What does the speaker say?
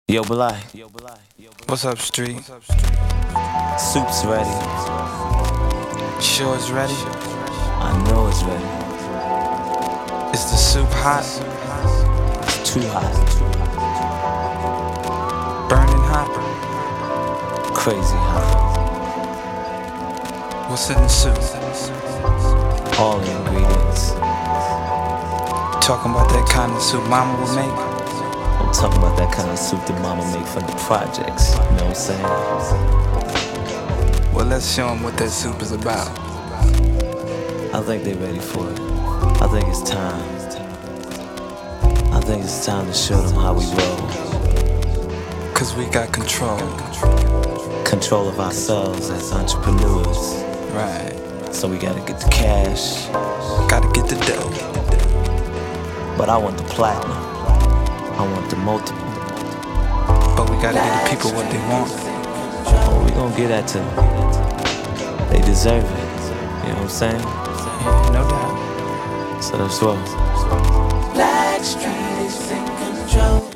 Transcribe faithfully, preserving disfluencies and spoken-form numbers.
Yo, Belai, What's up, street? soup's ready. Sure it's ready? I know it's ready. Is the soup hot? It's too hot, Burning hot? crazy hot. What's in the soup? All the ingredients. Talking about that kind of soup mama would make? I'm talking about that kind of soup that mama make from the projects. You know what I'm saying? Well, let's show them what that soup is about. I think they ready for it. I think it's time. I think it's time to show them how we roll. Cause we got control. Control of ourselves as entrepreneurs. Right. So we gotta get the cash. Gotta get the dough. But I want the platinum. I want the multiple. But we gotta give the people what they want. Oh, we gonna get that to them. They deserve it. You know what I'm saying? Yeah, no doubt. So let's roll. Black Street is in control.